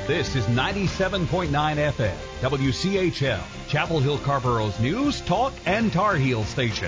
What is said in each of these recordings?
This is 97.9 FM, WCHL, Chapel Hill Carborough's news, talk, and Tar Heel station.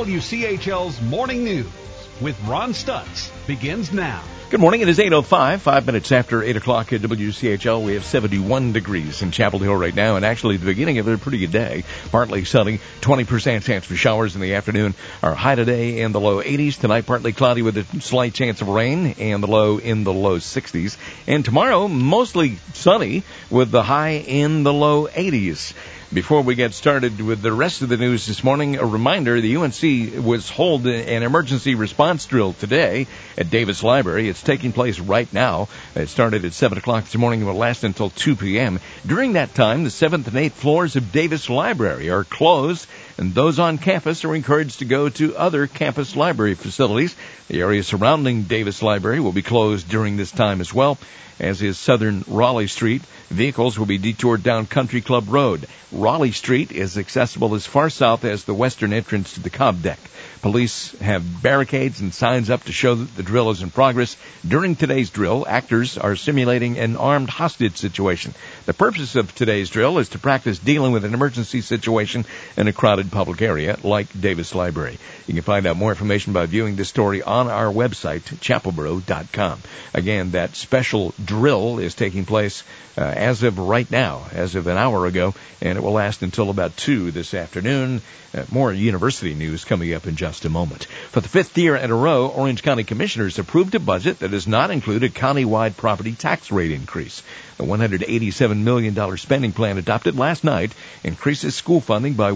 WCHL's Morning News with Ron Stutz begins now. Good morning. It is 8:05, 5 minutes after 8 o'clock at WCHL. We have 71 degrees in Chapel Hill right now, and actually the beginning of a pretty good day. Partly sunny, 20% chance for showers in the afternoon. Our high today in the low 80s. Tonight, partly cloudy with a slight chance of rain, and the low in the low 60s. And tomorrow, mostly sunny with the high in the low 80s. Before we get started with the rest of the news this morning, a reminder, the UNC was holding an emergency response drill today at Davis Library. It's taking place right now. It started at 7 o'clock this morning and will last until 2 p.m. During that time, the 7th and 8th floors of Davis Library are closed, and those on campus are encouraged to go to other campus library facilities. The area surrounding Davis Library will be closed during this time as well, as is Southern Raleigh Street. Vehicles will be detoured down Country Club Road. Raleigh Street is accessible as far south as the western entrance to the Cobb Deck. Police have barricades and signs up to show that the drill is in progress. During today's drill, actors are simulating an armed hostage situation. The purpose of today's drill is to practice dealing with an emergency situation in a crowded public area like Davis Library. You can find out more information by viewing this story on our website, chapelboro.com. Again, that special drill is taking place as of right now, as of an hour ago, and it will last until about 2 this afternoon. More university news coming up in just a moment. For the 5th year in a row, Orange County Commissioners approved a budget that does not include a county-wide property tax rate increase. The $187 million spending plan adopted last night increases school funding by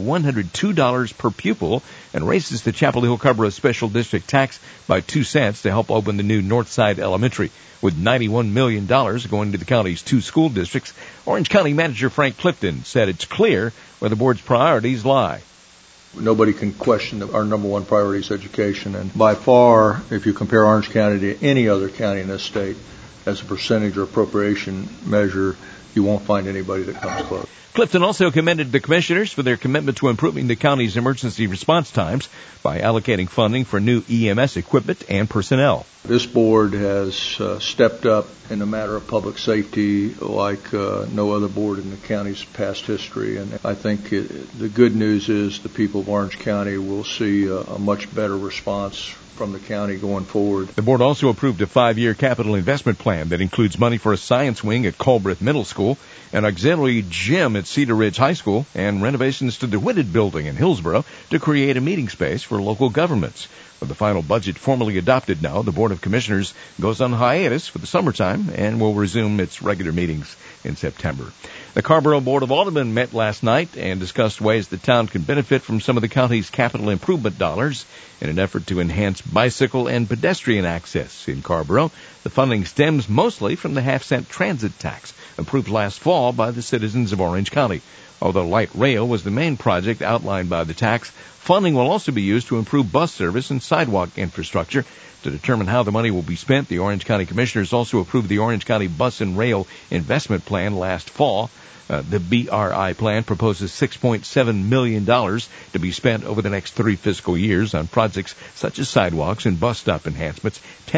$102 per pupil and raises the Chapel Hill Carrboro Special District tax by 2 cents to help open the new Northside Elementary. With $91 million going to the county's 2 school districts, Orange County Manager Frank Clifton said it's clear where the board's priorities lie. Nobody can question that our number one priority is education. And by far, if you compare Orange County to any other county in this state, as a percentage or appropriation measure, you won't find anybody that comes close. Clifton also commended the commissioners for their commitment to improving the county's emergency response times by allocating funding for new EMS equipment and personnel. This board has stepped up in the matter of public safety like no other board in the county's past history. And I think the good news is the people of Orange County will see a much better response from the county going forward. The board also approved a 5-year capital investment plan that includes money for a science wing at Culbreth Middle School, an auxiliary gym at Cedar Ridge High School, and renovations to the Whitted Building in Hillsboro to create a meeting space for local governments. With the final budget formally adopted now, the Board of Commissioners goes on hiatus for the summertime and will resume its regular meetings in September. The Carrboro Board of Aldermen met last night and discussed ways the town can benefit from some of the county's capital improvement dollars in an effort to enhance bicycle and pedestrian access in Carrboro. The funding stems mostly from the half-cent transit tax approved last fall by the citizens of Orange County. Although light rail was the main project outlined by the tax, funding will also be used to improve bus service and sidewalk infrastructure. To determine how the money will be spent, the Orange County Commissioners also approved the Orange County Bus and Rail Investment Plan last fall. The BRI plan proposes $6.7 million to be spent over the next 3 fiscal years on projects such as sidewalks and bus stop enhancements,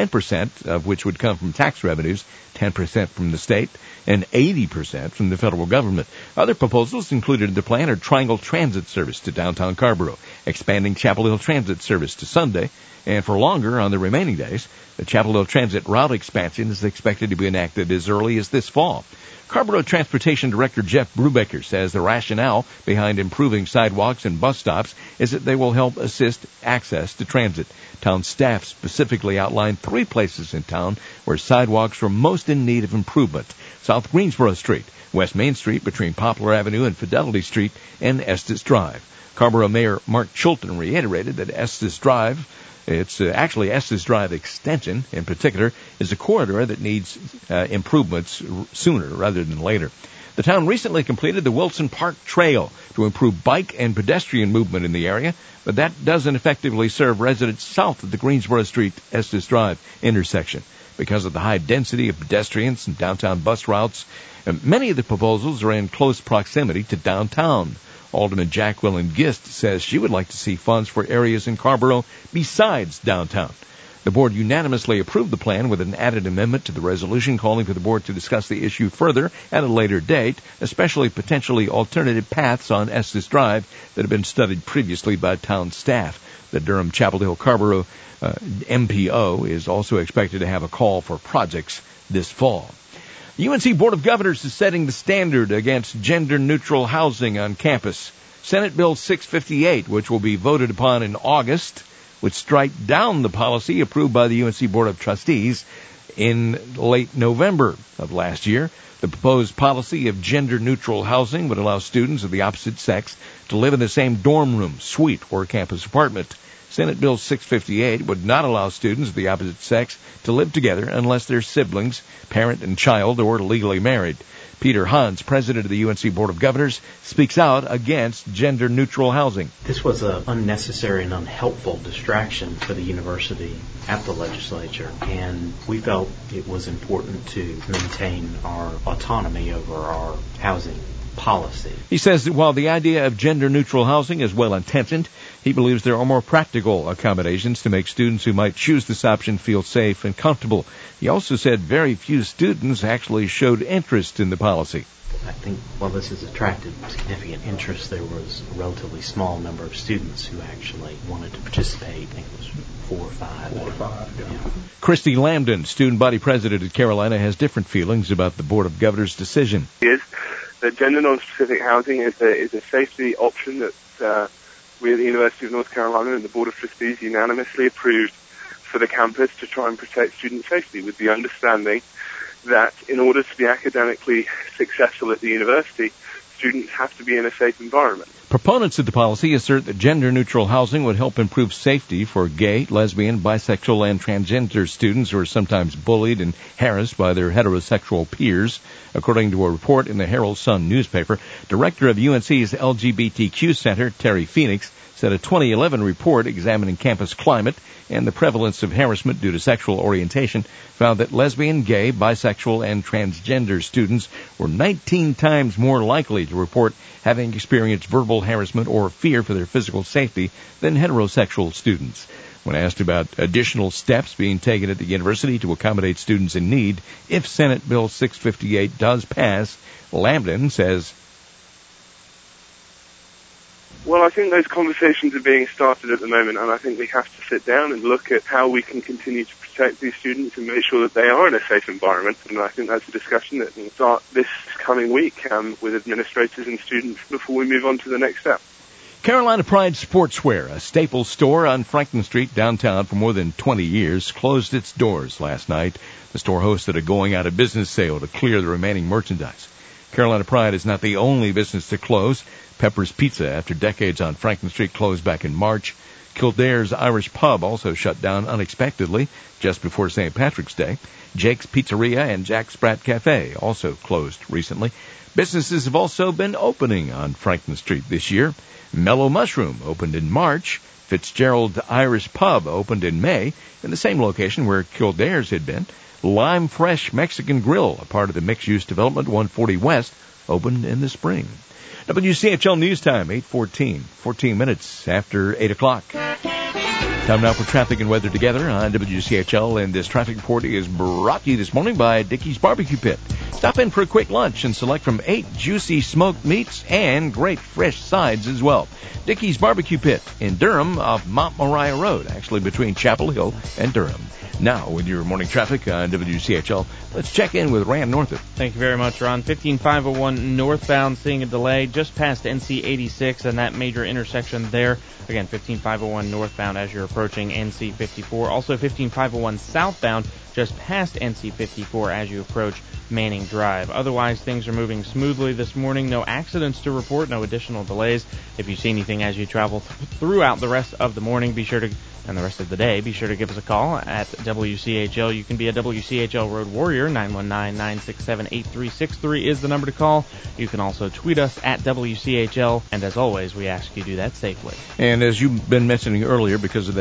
10% of which would come from tax revenues, 10% from the state, and 80% from the federal government. Other proposals included in the plan are Triangle Transit Service to downtown Carrboro, expanding Chapel Hill Transit Service to Sunday, and for longer on the remaining days. The Chapel Hill Transit route expansion is expected to be enacted as early as this fall. Carrboro Transportation Director Jeff Brubaker says the rationale behind improving sidewalks and bus stops is that they will help assist access to transit. Town staff specifically outlined 3 places in town where sidewalks are most in need of improvement: South Greensboro Street, West Main Street between Poplar Avenue and Fidelity Street, and Estes Drive. Carrboro Mayor Mark Chilton reiterated that Estes Drive, it's actually Estes Drive Extension in particular, is a corridor that needs improvements sooner rather than later. The town recently completed the Wilson Park Trail to improve bike and pedestrian movement in the area, but that doesn't effectively serve residents south of the Greensboro Street-Estes Drive intersection. Because of the high density of pedestrians and downtown bus routes, many of the proposals are in close proximity to downtown. Alderman Jacqueline Gist says she would like to see funds for areas in Carrboro besides downtown. The board unanimously approved the plan with an added amendment to the resolution calling for the board to discuss the issue further at a later date, especially potentially alternative paths on Estes Drive that have been studied previously by town staff. The Durham Chapel Hill Carrboro MPO is also expected to have a call for projects this fall. The UNC Board of Governors is setting the standard against gender-neutral housing on campus. Senate Bill 658, which will be voted upon in August, would strike down the policy approved by the UNC Board of Trustees in late November of last year. The proposed policy of gender-neutral housing would allow students of the opposite sex to live in the same dorm room, suite, or campus apartment. Senate Bill 658 would not allow students of the opposite sex to live together unless they're siblings, parent and child, or legally married. Peter Hans, president of the UNC Board of Governors, speaks out against gender-neutral housing. This was an unnecessary and unhelpful distraction for the university at the legislature, and we felt it was important to maintain our autonomy over our housing policy. He says that while the idea of gender-neutral housing is well-intentioned, he believes there are more practical accommodations to make students who might choose this option feel safe and comfortable. He also said very few students actually showed interest in the policy. I think while this has attracted significant interest, there was a relatively small number of students who actually wanted to participate. I think it was 4 or 5. Yeah. Christy Lambden, student body president at Carolina, has different feelings about the Board of Governors' decision. That gender non-specific housing is a safety option that we at the University of North Carolina and the Board of Trustees unanimously approved for the campus to try and protect student safety, with the understanding that in order to be academically successful at the university, students have to be in a safe environment. Proponents of the policy assert that gender-neutral housing would help improve safety for gay, lesbian, bisexual, and transgender students who are sometimes bullied and harassed by their heterosexual peers. According to a report in the Herald-Sun newspaper, director of UNC's LGBTQ Center, Terry Phoenix, said a 2011 report examining campus climate and the prevalence of harassment due to sexual orientation found that lesbian, gay, bisexual, and transgender students were 19 times more likely to report having experienced verbal harassment or fear for their physical safety than heterosexual students. When asked about additional steps being taken at the university to accommodate students in need if Senate Bill 658 does pass, Lambden says, Well, I think those conversations are being started at the moment, and I think we have to sit down and look at how we can continue to protect these students and make sure that they are in a safe environment. And I think that's a discussion that will start this coming week with administrators and students before we move on to the next step. Carolina Pride Sportswear, a staple store on Franklin Street downtown for more than 20 years, closed its doors last night. The store hosted a going-out-of-business sale to clear the remaining merchandise. Carolina Pride is not the only business to close. Pepper's Pizza, after decades on Franklin Street, closed back in March. Kildare's Irish Pub also shut down unexpectedly just before St. Patrick's Day. Jake's Pizzeria and Jack Sprat Cafe also closed recently. Businesses have also been opening on Franklin Street this year. Mellow Mushroom opened in March. Fitzgerald Irish Pub opened in May in the same location where Kildare's had been. Lime Fresh Mexican Grill, a part of the mixed-use development 140 West, opened in the spring. WCHL News Time, 8:14, 14 minutes after 8 o'clock. Time now for traffic and weather together on WCHL, and this traffic report is brought to you this morning by Dickey's Barbecue Pit. Stop in for a quick lunch and select from 8 juicy smoked meats and great fresh sides as well. Dickey's Barbecue Pit in Durham off Mount Moriah Road, actually between Chapel Hill and Durham. Now, with your morning traffic on WCHL, let's check in with Rand Northup. Thank you very much, Ron. 15501 northbound, seeing a delay just past NC 86 and that major intersection there. Again, 15501 northbound as you're approaching NC 54. Also, 15501 southbound just past NC 54 as you approach Manning Drive. Otherwise, things are moving smoothly this morning. No accidents to report, no additional delays. If you see anything as you travel throughout the rest of the morning, and the rest of the day, be sure to give us a call at WCHL. You can be a WCHL Road Warrior. 919-967-8363 is the number to call. You can also tweet us at WCHL. And as always, we ask you to do that safely. And as you've been mentioning earlier, because of that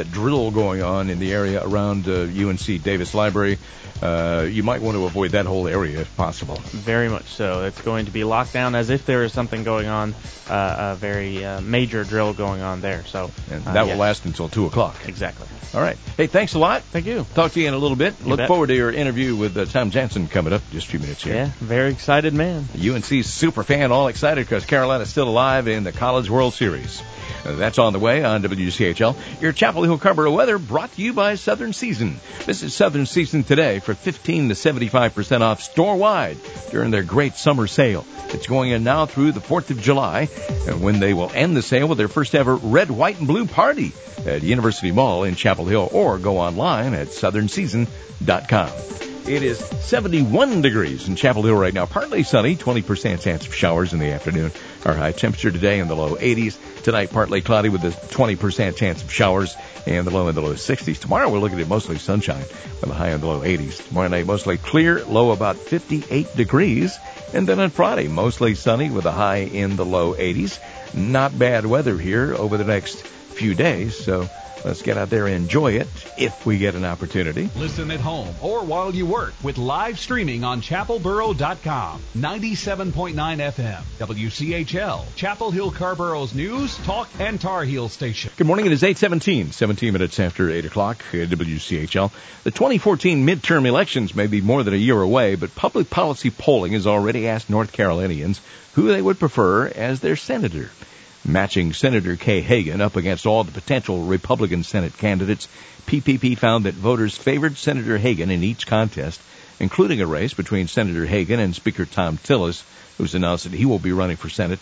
of drill going on in the area around UNC Davis Library. You might want to avoid that whole area if possible. Very much so. It's going to be locked down as if there is something going on, a very major drill going on there. So and that will last until 2 o'clock. Exactly. All right. Hey, thanks a lot. Thank you. Talk to you in a little bit. Look forward to your interview with Tom Jansen coming up just a few minutes here. Yeah, very excited man. UNC super fan, all excited because Carolina's still alive in the College World Series. That's on the way on WCHL. Your Chapel Hill Carrboro weather brought to you by Southern Season. Visit Southern Season today for 15 to 75% off store-wide during their great summer sale. It's going in now through the 4th of July, and when they will end the sale with their first ever red, white, and blue party at University Mall in Chapel Hill, or go online at southernseason.com. It is 71 degrees in Chapel Hill right now. Partly sunny, 20% chance of showers in the afternoon. Our high temperature today in the low 80s. Tonight, partly cloudy with a 20% chance of showers and the low in the low 60s. Tomorrow, we're looking at mostly sunshine with a high in the low 80s. Tomorrow night, mostly clear, low about 58 degrees. And then on Friday, mostly sunny with a high in the low 80s. Not bad weather here over the next few days, so let's get out there and enjoy it if we get an opportunity. Listen at home or while you work with live streaming on chapelboro.com. 97.9 FM, WCHL, Chapel Hill Carrboro's news, talk, and Tar Heel station. Good morning. It is 8:17, 17 minutes after 8 o'clock at WCHL. The 2014 midterm elections may be more than a year away, but public policy polling has already asked North Carolinians who they would prefer as their senator. Matching Senator Kay Hagan up against all the potential Republican Senate candidates, PPP found that voters favored Senator Hagan in each contest, including a race between Senator Hagan and Speaker Thom Tillis, who's announced that he will be running for Senate,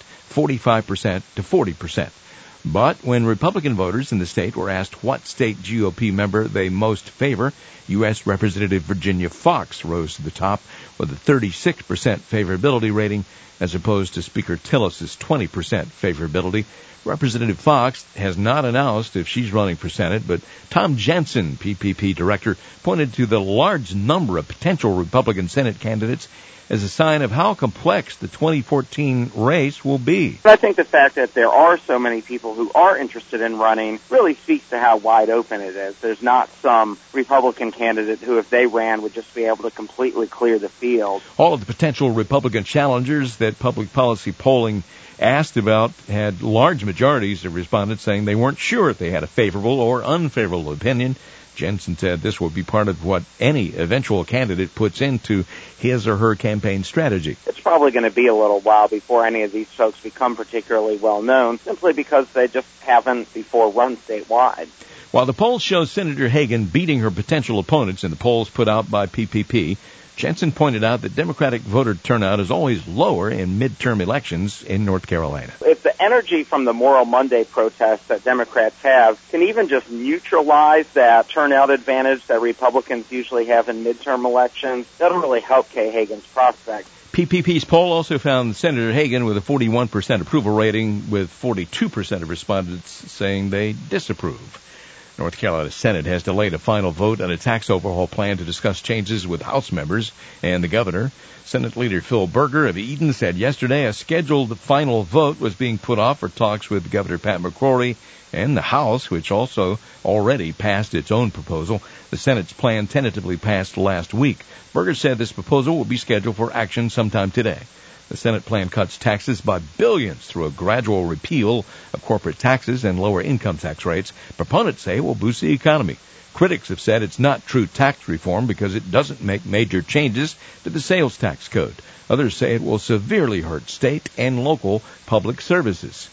45% to 40%. But when Republican voters in the state were asked what state GOP member they most favor, U.S. Representative Virginia Foxx rose to the top with a 36% favorability rating, as opposed to Speaker Tillis's 20% favorability. Representative Foxx has not announced if she's running for Senate, but Tom Jansen, PPP director, pointed to the large number of potential Republican Senate candidates as a sign of how complex the 2014 race will be. I think the fact that there are so many people who are interested in running really speaks to how wide open it is. There's not some Republican candidate who, if they ran, would just be able to completely clear the field. All of the potential Republican challengers that public policy polling asked about had large majorities of respondents saying they weren't sure if they had a favorable or unfavorable opinion. Jensen said this will be part of what any eventual candidate puts into his or her campaign strategy. It's probably going to be a little while before any of these folks become particularly well known, simply because they just haven't before run statewide. While the polls show Senator Hagan beating her potential opponents in the polls put out by PPP, Jensen pointed out that Democratic voter turnout is always lower in midterm elections in North Carolina. If the energy from the Memorial Monday protests that Democrats have can even just neutralize that turnout advantage that Republicans usually have in midterm elections, that'll really help Kay Hagan's prospects. PPP's poll also found Senator Hagan with a 41% approval rating, with 42% of respondents saying they disapprove. North Carolina Senate has delayed a final vote on a tax overhaul plan to discuss changes with House members and the governor. Senate Leader Phil Berger of Eden said yesterday a scheduled final vote was being put off for talks with Governor Pat McCrory and the House, which also already passed its own proposal. The Senate's plan tentatively passed last week. Berger said this proposal will be scheduled for action sometime today. The Senate plan cuts taxes by billions through a gradual repeal of corporate taxes and lower income tax rates. Proponents say it will boost the economy. Critics have said it's not true tax reform because it doesn't make major changes to the sales tax code. Others say it will severely hurt state and local public services.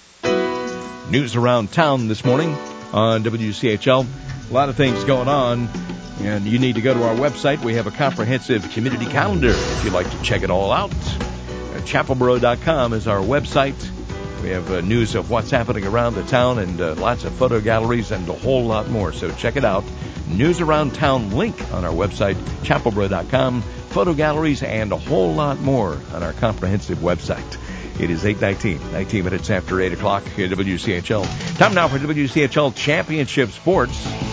News around town this morning on WCHL. A lot of things going on, and you need to go to our website. We have a comprehensive community calendar if you'd like to check it all out. Chapelboro.com is our website. We have news of what's happening around the town and lots of photo galleries and a whole lot more. So check it out. News Around Town link on our website, chapelboro.com. Photo galleries and a whole lot more on our comprehensive website. It is 8:19, 19 minutes after 8 o'clock at WCHL. Time now for WCHL Championship Sports.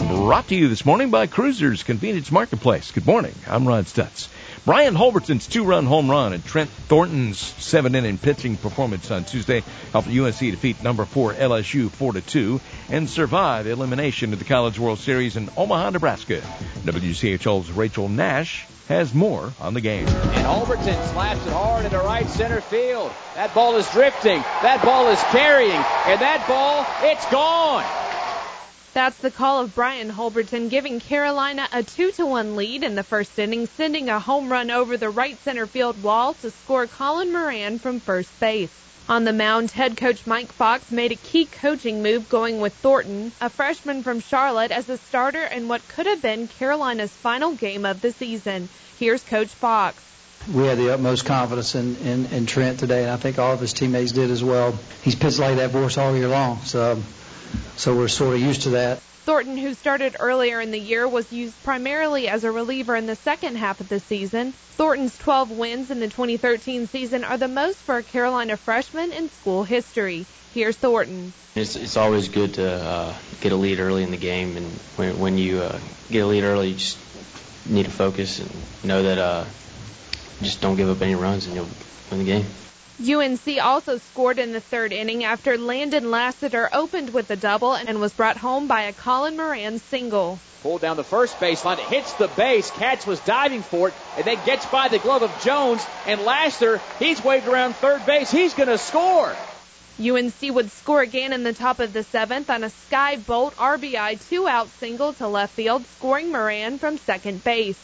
Brought to you this morning by Cruisers Convenience Marketplace. Good morning. I'm Ron Stutz. Brian Holbertson's 2-run home run and Trent Thornton's 7-inning pitching performance on Tuesday helped UNC defeat number 4 LSU 4-2 and survive elimination of the College World Series in Omaha, Nebraska. WCHL's Rachel Nash has more on the game. And Holberton slaps it hard into right center field. That ball is drifting. That ball is carrying. And that ball, it's gone. That's the call of Brian Holberton, giving Carolina a 2-1 lead in the first inning, sending a home run over the right center field wall to score Colin Moran from first base. On the mound, head coach Mike Fox made a key coaching move, going with Thornton, a freshman from Charlotte, as a starter in what could have been Carolina's final game of the season. Here's Coach Fox. We had the utmost confidence in Trent today, and I think all of his teammates did as well. He's pitched like that for us all year long, so we're sort of used to that. Thornton, who started earlier in the year, was used primarily as a reliever in the second half of the season. Thornton's 12 wins in the 2013 season are the most for a Carolina freshman in school history. Here's Thornton. It's always good to get a lead early in the game, and when you get a lead early, you just need to focus and know that just don't give up any runs and you'll win the game. UNC also scored in the third inning after Landon Lassiter opened with a double and was brought home by a Colin Moran single. Pulled down the first baseline, hits the base. Katz was diving for it, and then gets by the glove of Jones. And Lassiter, he's waved around third base. He's going to score. UNC would score again in the top of the seventh on a Sky Bolt RBI 2-out single to left field, scoring Moran from second base.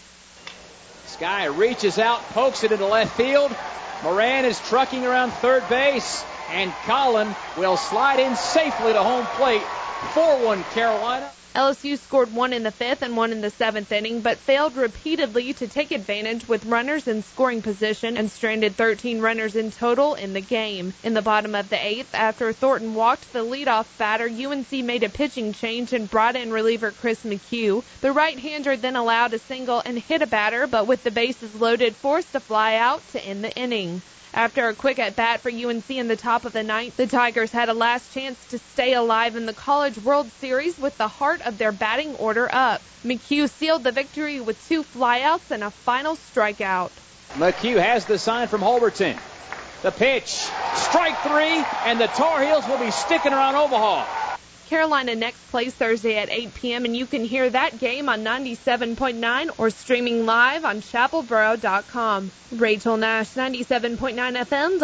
Sky reaches out, pokes it into left field. Moran is trucking around third base, and Colin will slide in safely to home plate. 4-1 Carolina. LSU scored one in the fifth and one in the seventh inning, but failed repeatedly to take advantage with runners in scoring position and stranded 13 runners in total in the game. In the bottom of the eighth, after Thornton walked the leadoff batter, UNC made a pitching change and brought in reliever Chris McHugh. The right-hander then allowed a single and hit a batter, but with the bases loaded, forced a fly out to end the inning. After a quick at-bat for UNC in the top of the ninth, the Tigers had a last chance to stay alive in the College World Series with the heart of their batting order up. McHugh sealed the victory with 2 flyouts and a final strikeout. McHugh has the sign from Holberton. The pitch, strike 3, and the Tar Heels will be sticking around Omaha. Carolina next plays Thursday at 8 p.m., and you can hear that game on 97.9 or streaming live on chapelboro.com. Rachel Nash, 97.9 FM,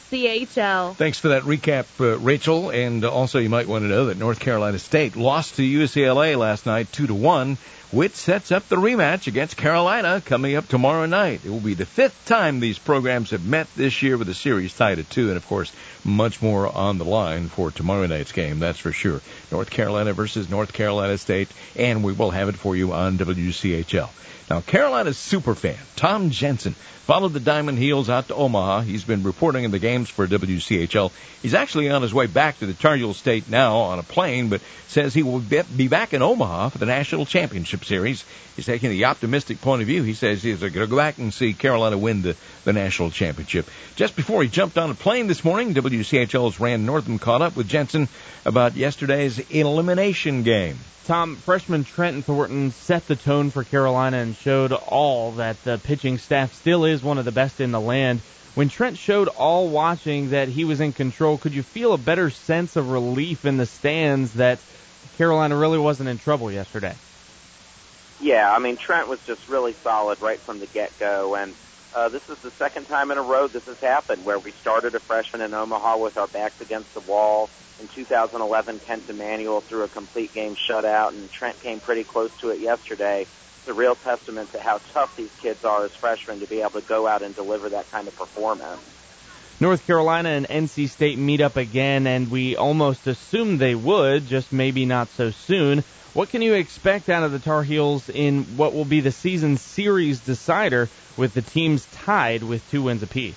WCHL. Thanks for that recap, Rachel. And also you might want to know that North Carolina State lost to UCLA last night 2-1, which sets up the rematch against Carolina coming up tomorrow night. It will be the 5th time these programs have met this year with a series tied at 2, and of course, much more on the line for tomorrow night's game, that's for sure. North Carolina versus North Carolina State, and we will have it for you on WCHL. Now, Carolina's superfan, Tom Jensen, followed the Diamond Heels out to Omaha. He's been reporting in the games for WCHL. He's actually on his way back to the Tar Heel State now on a plane, but says he will be back in Omaha for the National Championship Series. He's taking the optimistic point of view. He says he's going to go back and see Carolina win the National Championship. Just before he jumped on a plane this morning, WCHL's Rand Northam caught up with Jensen about yesterday's elimination game. Tom, freshman Trent Thornton set the tone for Carolina and showed all that the pitching staff still is one of the best in the land. When Trent showed all watching that he was in control, could you feel a better sense of relief in the stands that Carolina really wasn't in trouble yesterday? Yeah, I mean, Trent was just really solid right from the get-go, and this is the second time in a row this has happened, where we started a freshman in Omaha with our backs against the wall. In 2011, Kent Emanuel threw a complete game shutout, and Trent came pretty close to it yesterday. It's a real testament to how tough these kids are as freshmen to be able to go out and deliver that kind of performance. North Carolina and NC State meet up again, and we almost assumed they would, just maybe not so soon. What can you expect out of the Tar Heels in what will be the season series decider with the teams tied with 2 wins apiece?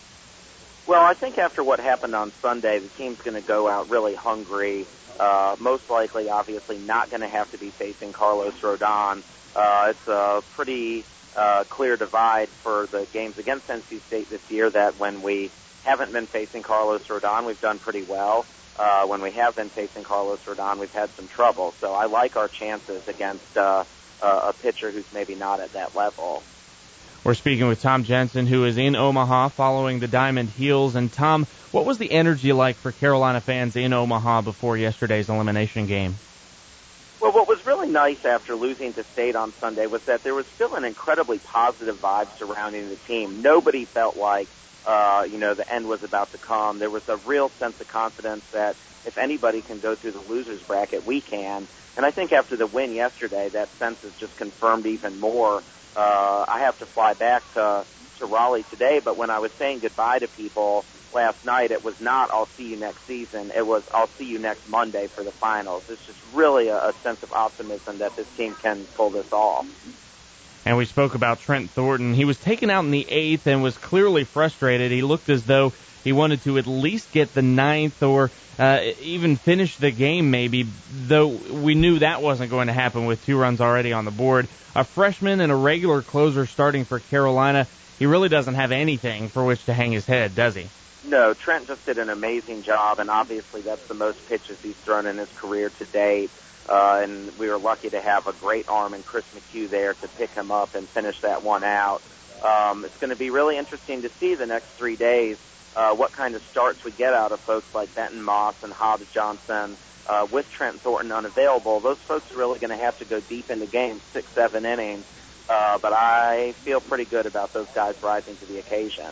Well, I think after what happened on Sunday, the team's going to go out really hungry. Most likely, obviously, not going to have to be facing Carlos Rodon. It's a pretty clear divide for the games against NC State this year that when we haven't been facing Carlos Rodon, we've done pretty well. when we have been facing Carlos Rodon, we've had some trouble. So I like our chances against a pitcher who's maybe not at that level. We're speaking with Tom Jensen, who is in Omaha following the Diamond Heels. And Tom, what was the energy like for Carolina fans in Omaha before yesterday's elimination game? Well, what was really nice after losing to State on Sunday was that there was still an incredibly positive vibe surrounding the team. Nobody felt like, the end was about to come. There was a real sense of confidence that if anybody can go through the losers bracket, we can. And I think after the win yesterday, that sense is just confirmed even more. I have to fly back to Raleigh today, but when I was saying goodbye to people last night, it was not I'll see you next season. It was I'll see you next Monday for the finals. It's just really a sense of optimism that this team can pull this off. And we spoke about Trent Thornton. He was taken out in the 8th and was clearly frustrated. He looked as though he wanted to at least get the 9th or even finish the game maybe, though we knew that wasn't going to happen with 2 runs already on the board. A freshman and a regular closer starting for Carolina, he really doesn't have anything for which to hang his head, does he? No, Trent just did an amazing job, and obviously that's the most pitches he's thrown in his career to date. And we were lucky to have a great arm in Chris McHugh there to pick him up and finish that one out. It's going to be really interesting to see the next 3 days what kind of starts we get out of folks like Benton Moss and Hobbs Johnson. With Trent Thornton unavailable, those folks are really going to have to go deep into games, 6-7 innings. But I feel pretty good about those guys rising to the occasion.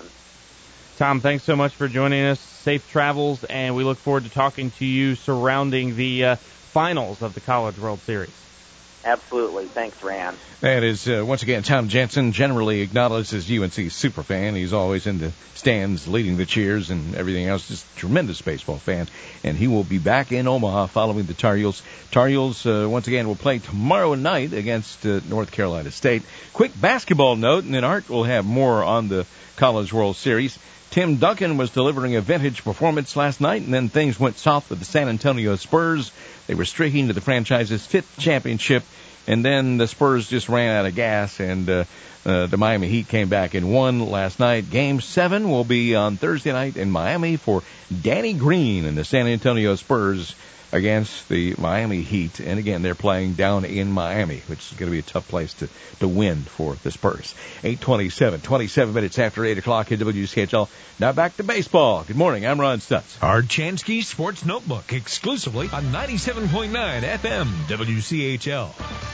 Tom, thanks so much for joining us. Safe travels, and we look forward to talking to you surrounding the finals of the College World Series. Absolutely. Thanks, Rand. That is, once again, Tom Jensen, generally acknowledged as UNC superfan. He's always in the stands leading the cheers and everything else. Just a tremendous baseball fan. And he will be back in Omaha following the Tar Heels. Tar Heels, once again, will play tomorrow night against North Carolina State. Quick basketball note, and then Art will have more on the College World Series. Tim Duncan was delivering a vintage performance last night, and then things went south with the San Antonio Spurs. They were streaking to the franchise's 5th championship, and then the Spurs just ran out of gas, and the Miami Heat came back and won last night. Game 7 will be on Thursday night in Miami for Danny Green and the San Antonio Spurs against the Miami Heat. And again, they're playing down in Miami, which is going to be a tough place to win for the Spurs. 27 minutes after 8 o'clock at WCHL. Now back to baseball. Good morning. I'm Ron Stutz. Art Chansky Sports Notebook, exclusively on 97.9 FM WCHL.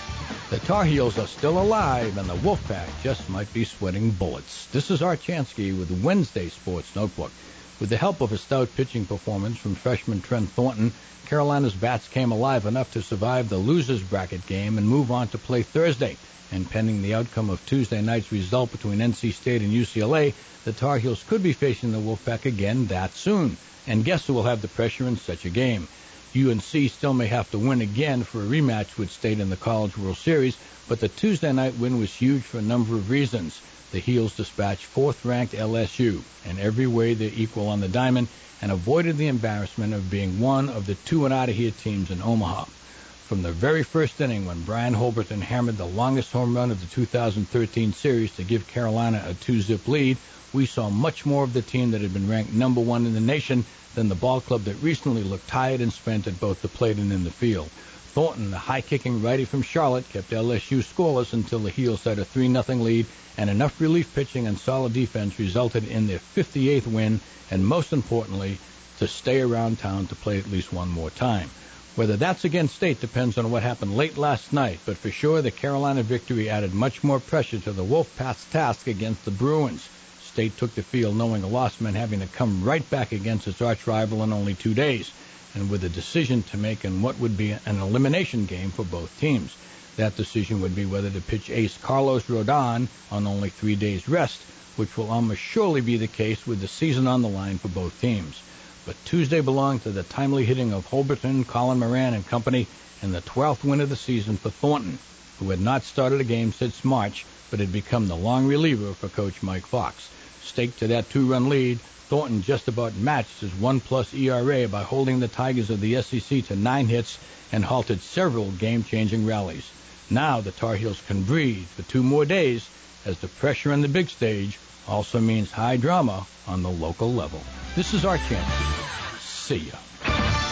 The Tar Heels are still alive, and the Wolfpack just might be sweating bullets. This is Art Chansky with Wednesday Sports Notebook. With the help of a stout pitching performance from freshman Trent Thornton, Carolina's bats came alive enough to survive the losers bracket game and move on to play Thursday. And pending the outcome of Tuesday night's result between NC State and UCLA, the Tar Heels could be facing the Wolfpack again that soon. And guess who will have the pressure in such a game? UNC still may have to win again for a rematch with State in the College World Series, but the Tuesday night win was huge for a number of reasons. The Heels dispatched 4th-ranked LSU, in every way they're equal on the diamond, and avoided the embarrassment of being one of the 2-and-out-of-here teams in Omaha. From the very first inning when Brian Holberton hammered the longest home run of the 2013 series to give Carolina a 2-zip lead, we saw much more of the team that had been ranked number 1 in the nation than the ball club that recently looked tired and spent at both the plate and in the field. Thornton, the high-kicking righty from Charlotte, kept LSU scoreless until the Heels had a 3-0 lead, and enough relief pitching and solid defense resulted in their 58th win, and most importantly, to stay around town to play at least one more time. Whether that's against State depends on what happened late last night, but for sure the Carolina victory added much more pressure to the Wolfpack's task against the Bruins. State took the field knowing a loss meant having to come right back against its arch-rival in only 2 days, and with a decision to make in what would be an elimination game for both teams. That decision would be whether to pitch ace Carlos Rodon on only 3 days' rest, which will almost surely be the case with the season on the line for both teams. But Tuesday belonged to the timely hitting of Holberton, Colin Moran, and company, and the 12th win of the season for Thornton, who had not started a game since March, but had become the long reliever for Coach Mike Fox. Staked to that 2-run lead, Thornton just about matched his 1+ ERA by holding the Tigers of the SEC to 9 hits and halted several game-changing rallies. Now the Tar Heels can breathe for 2 more days, as the pressure on the big stage also means high drama on the local level. This is our chance. See ya.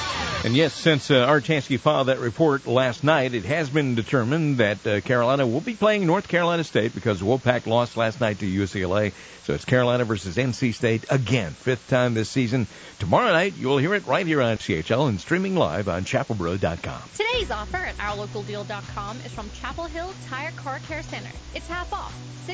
And yes, since Art Chansky filed that report last night, it has been determined that Carolina will be playing North Carolina State because Wolfpack lost last night to UCLA. So it's Carolina versus NC State again, 5th time this season. Tomorrow night, you'll hear it right here on CHL and streaming live on chapelboro.com. Today's offer at OurLocalDeal.com is from Chapel Hill Tire Car Care Center. It's half off,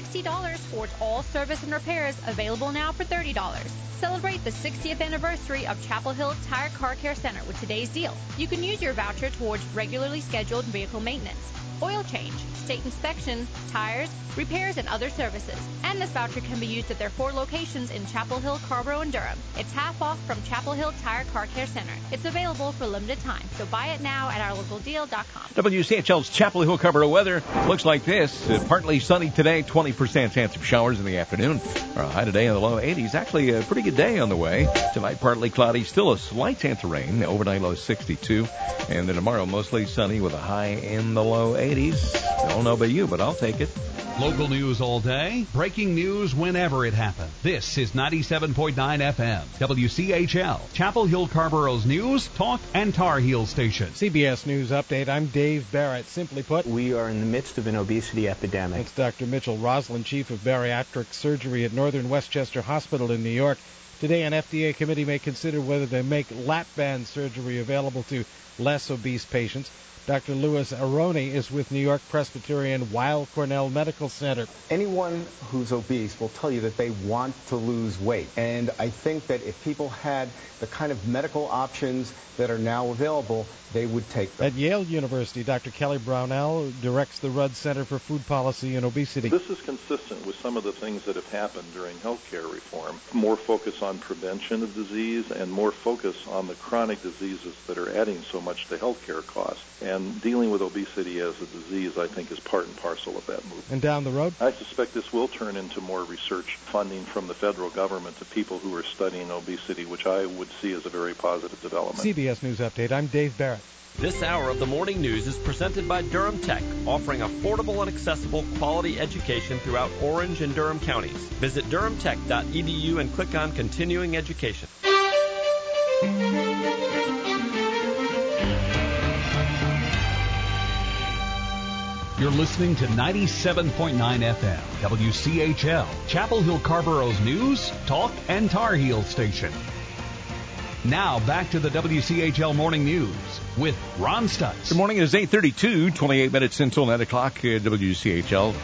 $60 towards all service and repairs, available now for $30. Celebrate the 60th anniversary of Chapel Hill Tire Car Care Center with today's deal. You can use your voucher towards regularly scheduled vehicle maintenance, oil change, state inspection, tires, repairs, and other services. And this voucher can be used at their 4 locations in Chapel Hill, Carrboro, and Durham. It's half off from Chapel Hill Tire Car Care Center. It's available for limited time, so buy it now at OurLocalDeal.com. WCHL's Chapel Hill Carrboro weather looks like this. Partly sunny today, 20% chance of showers in the afternoon. Our high today in the low 80s. Actually, a pretty good day on the way. Tonight, partly cloudy, still a slight chance of rain. The overnight low 62. And then tomorrow, mostly sunny with a high in the low 80s. Don't know about you, but I'll take it. Local news all day, breaking news whenever it happens. This is 97.9 FM, WCHL, Chapel Hill Carrboro's news, talk, and Tar Heel station. CBS News Update. I'm Dave Barrett. Simply put, we are in the midst of an obesity epidemic. That's Dr. Mitchell Roslin, Chief of Bariatric Surgery at Northern Westchester Hospital in New York. Today, an FDA committee may consider whether to make lap band surgery available to less obese patients. Dr. Louis Aroni is with New York Presbyterian Weill Cornell Medical Center. Anyone who's obese will tell you that they want to lose weight. And I think that if people had the kind of medical options that are now available, they would take them. At Yale University, Dr. Kelly Brownell directs the Rudd Center for Food Policy and Obesity. This is consistent with some of the things that have happened during healthcare reform. More focus on prevention of disease and more focus on the chronic diseases that are adding so much to healthcare costs. And dealing with obesity as a disease, I think, is part and parcel of that movement. And down the road? I suspect this will turn into more research funding from the federal government to people who are studying obesity, which I would see as a very positive development. CBS News Update. I'm Dave Barrett. This hour of the morning news is presented by Durham Tech, offering affordable and accessible quality education throughout Orange and Durham counties. Visit durhamtech.edu and click on Continuing Education. You're listening to 97.9 FM, WCHL, Chapel Hill Carrboro's news, talk, and Tar Heel station. Now back to the WCHL Morning News with Ron Stutz. Good morning. It is 8:32, 28 minutes until 9 o'clock. WCHL,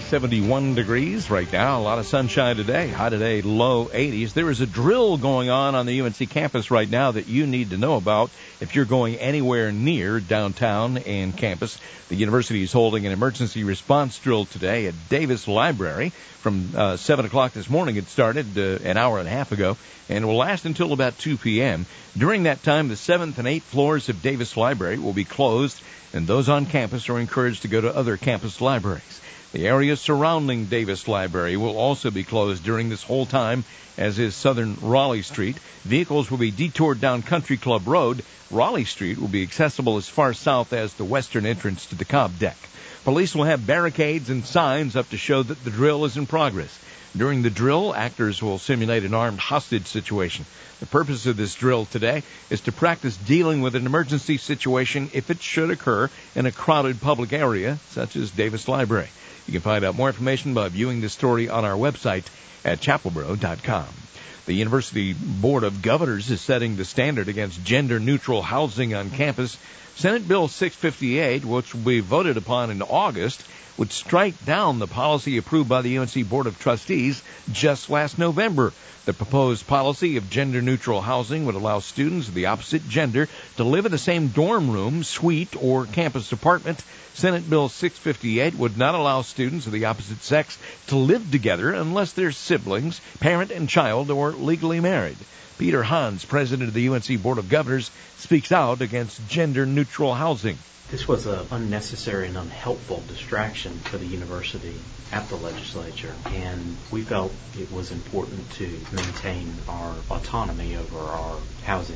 71 degrees right now. A lot of sunshine today. High today, low 80s. There is a drill going on the UNC campus right now that you need to know about if you're going anywhere near downtown and campus. The university is holding an emergency response drill today at Davis Library from 7 o'clock this morning. It started an hour and a half ago and will last until about 2 p.m. During that time, the 7th and 8th floors of Davis Library will be closed, and those on campus are encouraged to go to other campus libraries. The area surrounding Davis Library will also be closed during this whole time, as is Southern Raleigh Street. Vehicles will be detoured down Country Club Road. Raleigh Street will be accessible as far south as the western entrance to the Cobb Deck. Police will have barricades and signs up to show that the drill is in progress. During the drill, actors will simulate an armed hostage situation. The purpose of this drill today is to practice dealing with an emergency situation if it should occur in a crowded public area, such as Davis Library. You can find out more information by viewing this story on our website at chapelboro.com. The University Board of Governors is setting the standard against gender-neutral housing on campus. Senate Bill 658, which will be voted upon in August, would strike down the policy approved by the UNC Board of Trustees just last November. The proposed policy of gender-neutral housing would allow students of the opposite gender to live in the same dorm room, suite, or campus apartment. Senate Bill 658 would not allow students of the opposite sex to live together unless they're siblings, parent and child, or legally married. Peter Hans, president of the UNC Board of Governors, speaks out against gender-neutral housing. This was an unnecessary and unhelpful distraction for the university at the legislature, and we felt it was important to maintain our autonomy over our housing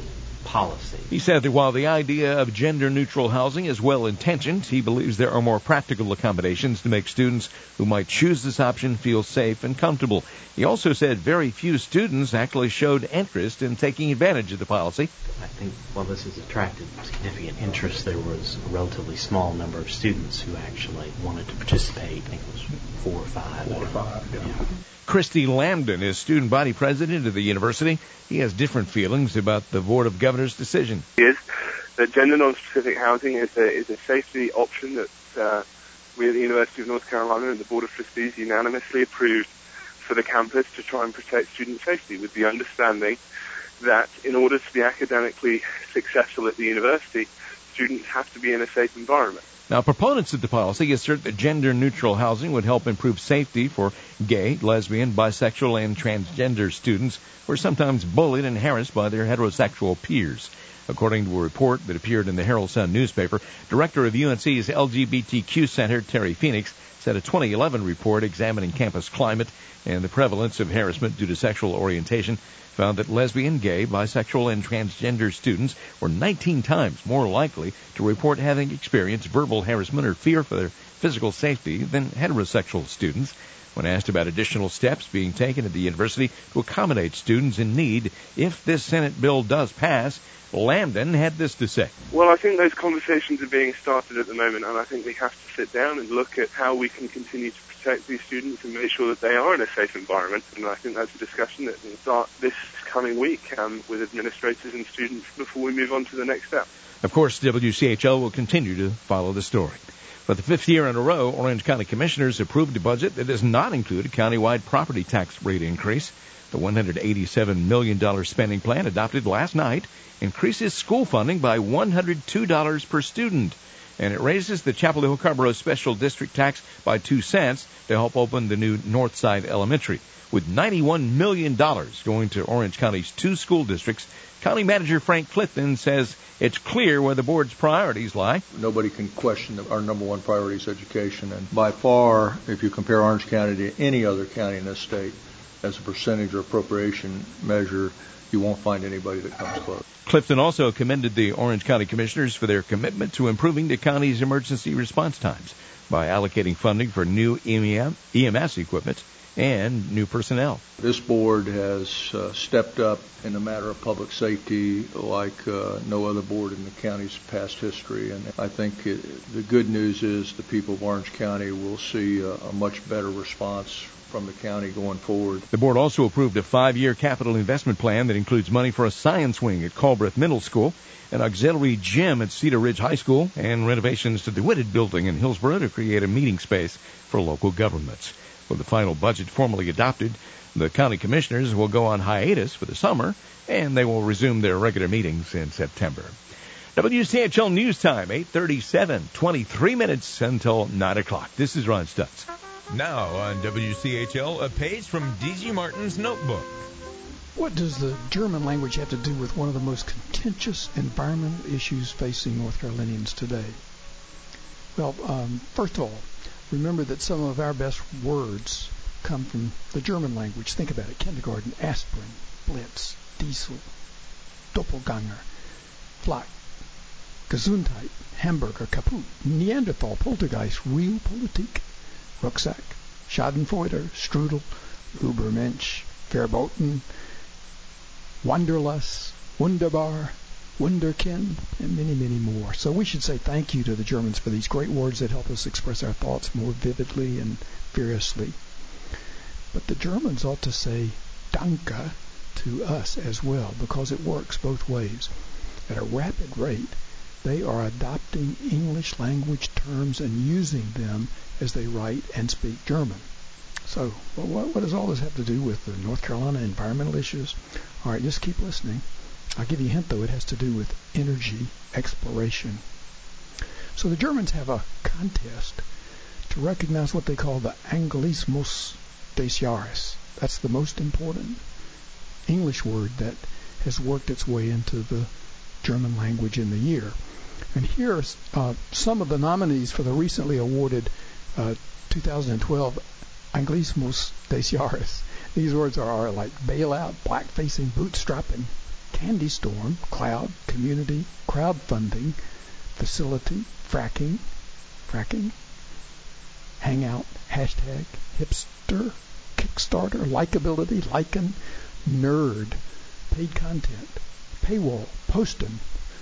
policy. He said that while the idea of gender-neutral housing is well-intentioned, he believes there are more practical accommodations to make students who might choose this option feel safe and comfortable. He also said very few students actually showed interest in taking advantage of the policy. I think while this has attracted significant interest, there was a relatively small number of students who actually wanted to participate. I think it was 4 or 5. 4 or 5, yeah. Christy Lambden is student body president of the university. He has different feelings about the Board of Governors' decision. Is that gender non-specific housing is a safety option that we at the University of North Carolina and the Board of Trustees unanimously approved for the campus to try and protect student safety, with the understanding that in order to be academically successful at the university, students have to be in a safe environment. Now, proponents of the policy assert that gender-neutral housing would help improve safety for gay, lesbian, bisexual, and transgender students who are sometimes bullied and harassed by their heterosexual peers. According to a report that appeared in the Herald-Sun newspaper, director of UNC's LGBTQ Center, Terry Phoenix, said a 2011 report examining campus climate and the prevalence of harassment due to sexual orientation found that lesbian, gay, bisexual, and transgender students were 19 times more likely to report having experienced verbal harassment or fear for their physical safety than heterosexual students. When asked about additional steps being taken at the university to accommodate students in need if this Senate bill does pass, Lambden had this to say. Well, I think those conversations are being started at the moment, and I think we have to sit down and look at how we can continue to protect these students and make sure that they are in a safe environment. And I think that's a discussion that will start this coming week with administrators and students before we move on to the next step. Of course, WCHL will continue to follow the story. For the 5th year in a row, Orange County Commissioners approved a budget that does not include a countywide property tax rate increase. The $187 million spending plan adopted last night increases school funding by $102 per student, and it raises the Chapel Hill Carrboro Special District tax by 2 cents to help open the new Northside Elementary. With $91 million going to Orange County's 2 school districts, County Manager Frank Clifton says it's clear where the board's priorities lie. Nobody can question that our number one priority is education, and by far, if you compare Orange County to any other county in this state, as a percentage or appropriation measure, you won't find anybody that comes close. Clifton also commended the Orange County Commissioners for their commitment to improving the county's emergency response times by allocating funding for new EMS equipment and new personnel. This board has stepped up in the matter of public safety like no other board in the county's past history, and I think the good news is the people of Orange County will see a much better response from the county going forward. The board also approved a 5-year capital investment plan that includes money for a science wing at Colbreth Middle School, an auxiliary gym at Cedar Ridge High School, and renovations to the Whitted Building in Hillsboro to create a meeting space for local governments. With the final budget formally adopted, the county commissioners will go on hiatus for the summer, and they will resume their regular meetings in September. WCHL News Time, 8:37, 23 minutes until 9 o'clock. This is Ron Stutz. Now on WCHL, a page from D.G. Martin's notebook. What does the German language have to do with one of the most contentious environmental issues facing North Carolinians today? Well, first of all, remember that some of our best words come from the German language. Think about it. Kindergarten, aspirin, Blitz, Diesel, Doppelganger, Flak, Gesundheit, Hamburger, Kaputt, Neanderthal, Poltergeist, Realpolitik, Rucksack, Schadenfreude, Strudel, Übermensch, Verboten, Wanderlust, Wunderbar, Wunderkind, and many, many more. So we should say thank you to the Germans for these great words that help us express our thoughts more vividly and furiously. But the Germans ought to say Danke to us as well, because it works both ways. At a rapid rate, they are adopting English language terms and using them as they write and speak German. So, what does all this have to do with the North Carolina environmental issues? All right, just keep listening. I'll give you a hint, though. It has to do with energy exploration. So the Germans have a contest to recognize what they call the Anglicismus des Jahres. That's the most important English word that has worked its way into the German language in the year. And here are some of the nominees for the recently awarded 2012 Anglicismus des Jahres. These words are like bailout, black-facing, bootstrapping, Candy Storm, cloud, community, crowdfunding, facility, fracking, hangout, hashtag, hipster, Kickstarter, likability, lichen, nerd, paid content, paywall, postin',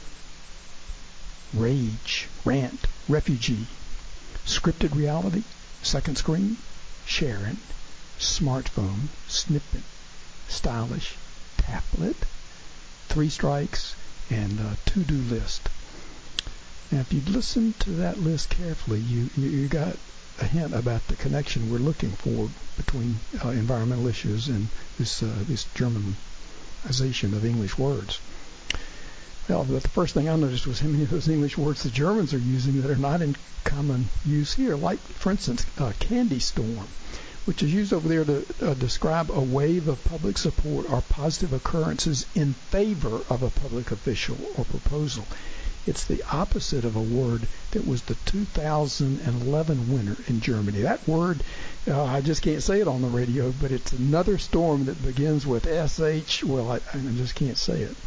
rage, rant, refugee, scripted reality, second screen, sharing, smartphone, snippet, stylish, tablet, 3 strikes, and to-do list. Now, if you'd listen to that list carefully, you got a hint about the connection we're looking for between environmental issues and this Germanization of English words. Well, but the first thing I noticed was how many of those English words the Germans are using that are not in common use here. Like, for instance, candy storm, which is used over there to describe a wave of public support or positive occurrences in favor of a public official or proposal. It's the opposite of a word that was the 2011 winner in Germany. That word, I just can't say it on the radio, but it's another storm that begins with SH. Well, I just can't say it.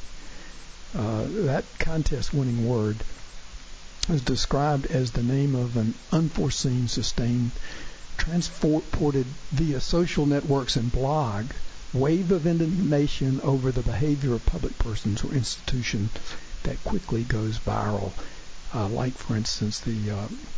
That contest-winning word is described as the name of an unforeseen, sustained, transported via social networks and blog, wave of indignation over the behavior of public persons or institutions that quickly goes viral. Like, for instance, the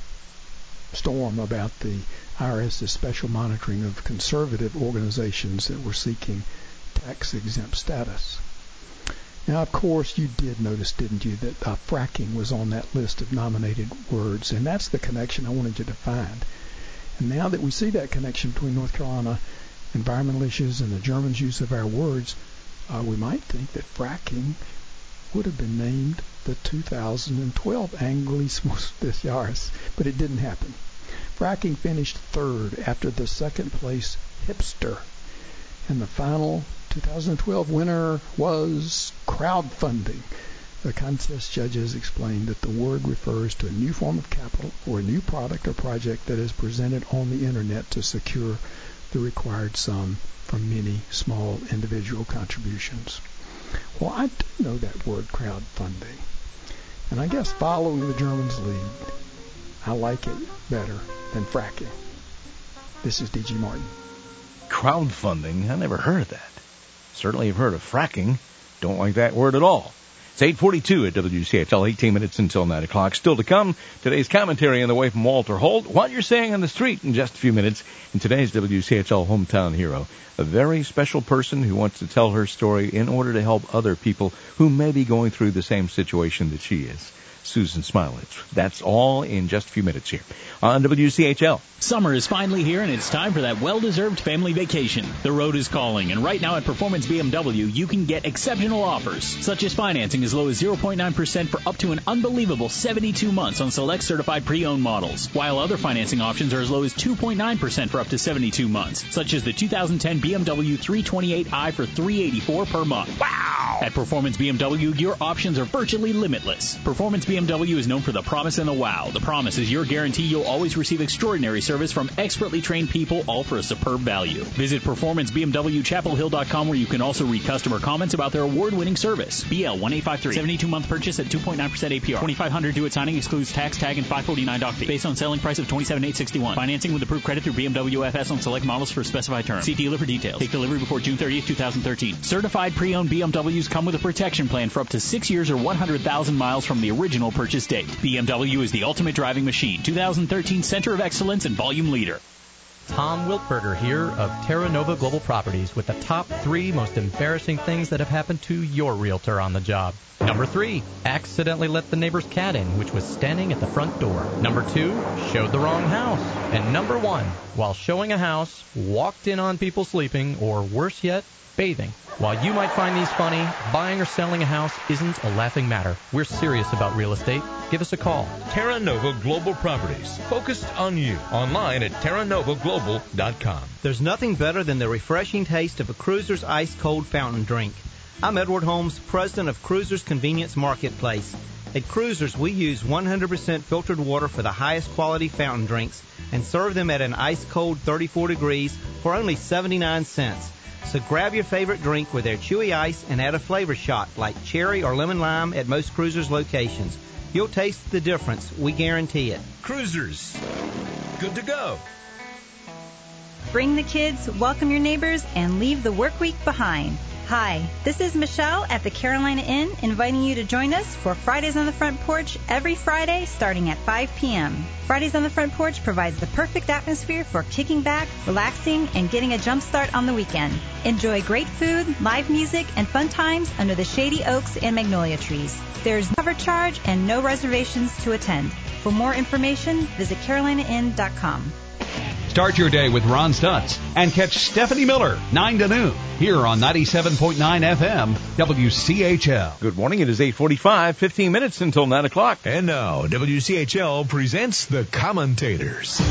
storm about the IRS's special monitoring of conservative organizations that were seeking tax-exempt status. Now, of course, you did notice, didn't you, that fracking was on that list of nominated words, and that's the connection I wanted you to find. And now that we see that connection between North Carolina environmental issues and the Germans' use of our words, we might think that fracking would have been named the 2012 Anglismus des Jahres, but it didn't happen. Fracking finished third after the second place hipster, and the final 2012 winner was crowdfunding. The contest judges explained that the word refers to a new form of capital or a new product or project that is presented on the internet to secure the required sum from many small individual contributions. Well, I do know that word, crowdfunding, and I guess following the Germans' lead, I like it better than fracking. This is D.G. Martin. Crowdfunding? I never heard of that. Certainly have heard of fracking. Don't like that word at all. It's 8:42 at WCHL, 18 minutes until 9 o'clock. Still to come, today's commentary on the way from Walter Holt. What you're saying on the street in just a few minutes. And today's WCHL Hometown Hero, a very special person who wants to tell her story in order to help other people who may be going through the same situation that she is. Susan Smiley. That's all in just a few minutes here on WCHL. Summer is finally here, and it's time for that well-deserved family vacation. The road is calling, and right now at Performance BMW, you can get exceptional offers, such as financing as low as 0.9% for up to an unbelievable 72 months on select certified pre-owned models, while other financing options are as low as 2.9% for up to 72 months, such as the 2010 BMW 328i for $384 per month. Wow! At Performance BMW, your options are virtually limitless. Performance BMW is known for the promise and the wow. The promise is your guarantee you'll always receive extraordinary service from expertly trained people, all for a superb value. Visit PerformanceBMWChapelHill.com, where you can also read customer comments about their award-winning service. BL 1853, 72-month purchase at 2.9% APR. $2,500 due at signing, excludes tax, tag, and $549 doc fee. Based on selling price of $27,861. Financing with approved credit through BMW FS on select models for specified terms. See dealer for details. Take delivery before June 30th, 2013. Certified pre-owned BMWs come with a protection plan for up to 6 years or 100,000 miles from the original purchase date. BMW is the ultimate driving machine. 2013 Center of Excellence and volume leader. Tom Wiltberger here of Terra Nova Global Properties with the top 3 most embarrassing things that have happened to your realtor on the job. Number 3, accidentally let the neighbor's cat in, which was standing at the front door. Number 2, showed the wrong house. And number 1, while showing a house, walked in on people sleeping, or worse yet, bathing. While you might find these funny, buying or selling a house isn't a laughing matter. We're serious about real estate. Give us a call. Terra Nova Global Properties, focused on you. Online at terranovaglobal.com. There's nothing better than the refreshing taste of a Cruiser's ice cold fountain drink. I'm Edward Holmes, president of Cruiser's Convenience Marketplace. At Cruiser's, we use 100% filtered water for the highest quality fountain drinks, and serve them at an ice-cold 34 degrees for only 79 cents. So grab your favorite drink with their chewy ice and add a flavor shot like cherry or lemon lime at most Cruisers locations. You'll taste the difference. We guarantee it. Cruisers. Good to go. Bring the kids, welcome your neighbors, and leave the work week behind. Hi, this is Michelle at the Carolina Inn, inviting you to join us for Fridays on the Front Porch every Friday starting at 5 p.m. Fridays on the Front Porch provides the perfect atmosphere for kicking back, relaxing, and getting a jump start on the weekend. Enjoy great food, live music, and fun times under the shady oaks and magnolia trees. There's no cover charge and no reservations to attend. For more information, visit carolinainn.com. Start your day with Ron Stutz and catch Stephanie Miller 9 to noon here on 97.9 FM WCHL. Good morning. It is 8:45, 15 minutes until 9 o'clock. And now, WCHL presents The Commentators.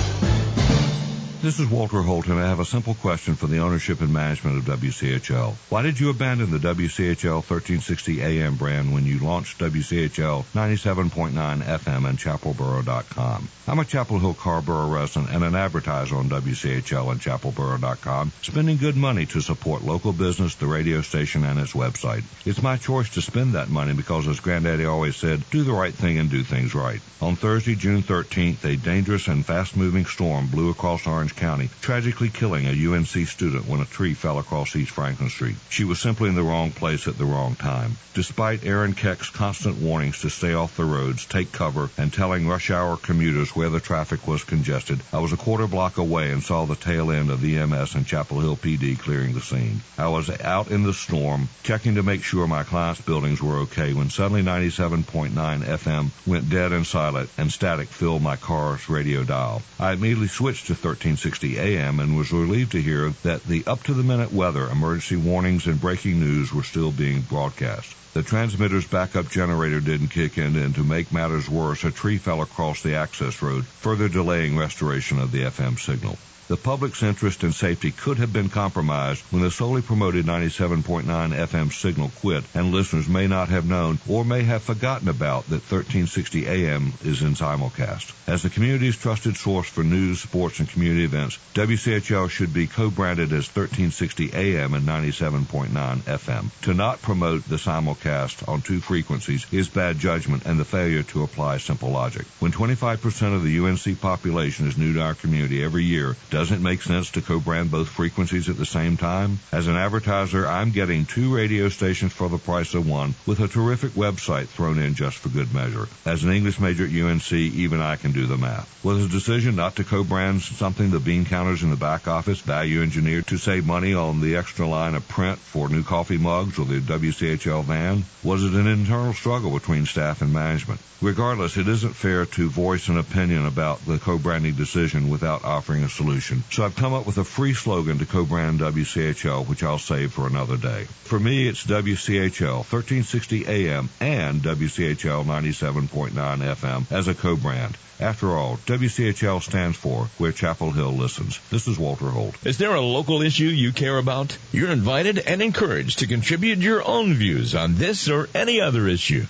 This is Walter Holt, and I have a simple question for the ownership and management of WCHL. Why did you abandon the WCHL 1360 AM brand when you launched WCHL 97.9 FM and ChapelBoro.com? I'm a Chapel Hill Carrboro resident and an advertiser on WCHL and ChapelBoro.com, spending good money to support local business, the radio station, and its website. It's my choice to spend that money because, as Granddaddy always said, do the right thing and do things right. On Thursday, June 13th, a dangerous and fast-moving storm blew across Orange County, tragically killing a UNC student when a tree fell across East Franklin Street. She was simply in the wrong place at the wrong time. Despite Aaron Keck's constant warnings to stay off the roads, take cover, and telling rush hour commuters where the traffic was congested, I was a quarter block away and saw the tail end of EMS and Chapel Hill PD clearing the scene. I was out in the storm, checking to make sure my clients' buildings were okay, when suddenly 97.9 FM went dead and silent, and static filled my car's radio dial. I immediately switched to 1360 AM and was relieved to hear that the up-to-the-minute weather, emergency warnings, and breaking news were still being broadcast. The transmitter's backup generator didn't kick in, and to make matters worse, a tree fell across the access road, further delaying restoration of the FM signal. The public's interest and safety could have been compromised when the solely promoted 97.9 FM signal quit, and listeners may not have known or may have forgotten about that 1360 AM is in simulcast. As the community's trusted source for news, sports, and community events, WCHL should be co-branded as 1360 AM and 97.9 FM. To not promote the simulcast on two frequencies is bad judgment and the failure to apply simple logic. When 25% of the UNC population is new to our community every year, doesn't it make sense to co-brand both frequencies at the same time? As an advertiser, I'm getting two radio stations for the price of one, with a terrific website thrown in just for good measure. As an English major at UNC, even I can do the math. Was the decision not to co-brand something the bean counters in the back office value engineered to save money on the extra line of print for new coffee mugs or the WCHL van? Was it an internal struggle between staff and management? Regardless, it isn't fair to voice an opinion about the co-branding decision without offering a solution. So I've come up with a free slogan to co-brand WCHL, which I'll save for another day. For me, it's WCHL 1360 AM and WCHL 97.9 FM as a co-brand. After all, WCHL stands for Where Chapel Hill Listens. This is Walter Holt. Is there a local issue you care about? You're invited and encouraged to contribute your own views on this or any other issue.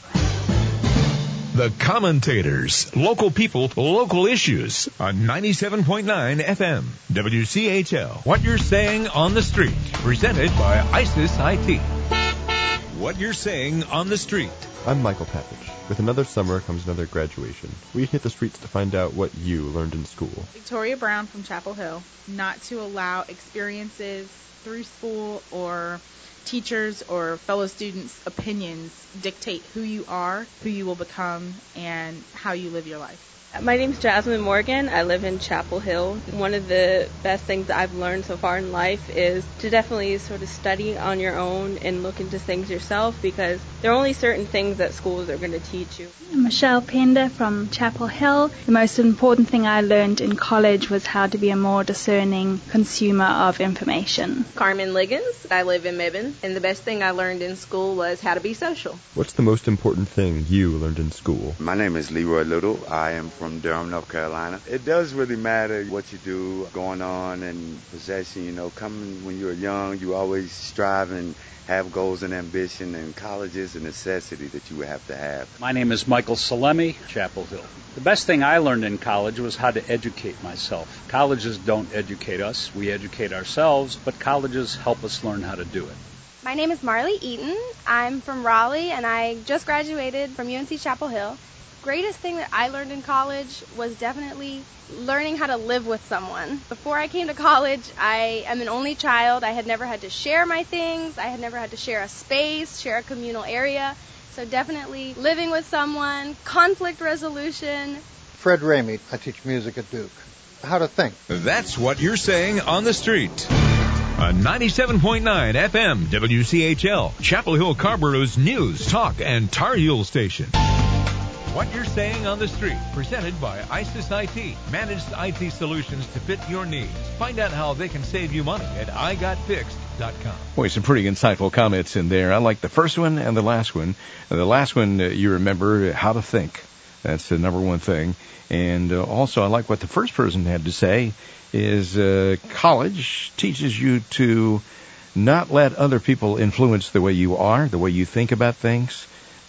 The Commentators. Local people, local issues on 97.9 FM. WCHL. What You're Saying on the Street. Presented by ISIS IT. What You're Saying on the Street. I'm Michael Papich. With another summer comes another graduation. We hit the streets to find out what you learned in school. Victoria Brown from Chapel Hill. Not to allow experiences through school or teachers or fellow students' opinions dictate who you are, who you will become, and how you live your life. My name's Jasmine Morgan. I live in Chapel Hill. One of the best things that I've learned so far in life is to definitely sort of study on your own and look into things yourself, because there are only certain things that schools are going to teach you. Michelle Pender from Chapel Hill. The most important thing I learned in college was how to be a more discerning consumer of information. Carmen Liggins. I live in Mebane, and the best thing I learned in school was how to be social. What's the most important thing you learned in school? My name is Leroy Little. I am from Durham, North Carolina. It does really matter what you do going on and possession. You know, coming when you're young, you always strive and have goals and ambition, and college is a necessity that you would have to have. My name is Michael Salemi, Chapel Hill. The best thing I learned in college was how to educate myself. Colleges don't educate us. We educate ourselves, but colleges help us learn how to do it. My name is Marley Eaton. I'm from Raleigh, and I just graduated from UNC Chapel Hill. Greatest thing that I learned in college was definitely learning how to live with someone. Before I came to college, I am an only child. I had never had to share my things. I had never had to share a space, share a communal area. So definitely living with someone, conflict resolution. Fred Ramey. I teach music at Duke. How to think. That's what you're saying on the street. On 97.9 FM, WCHL, Chapel Hill Carborough's news, talk, and Tar Heel station. What You're Saying on the Street, presented by ISIS IT, managed IT solutions to fit your needs. Find out how they can save you money at igotfixed.com. Boy, some pretty insightful comments in there. I like the first one and the last one. The last one, you remember how to think. That's the number one thing. And also, I like what the first person had to say is college teaches you to not let other people influence the way you are, the way you think about things.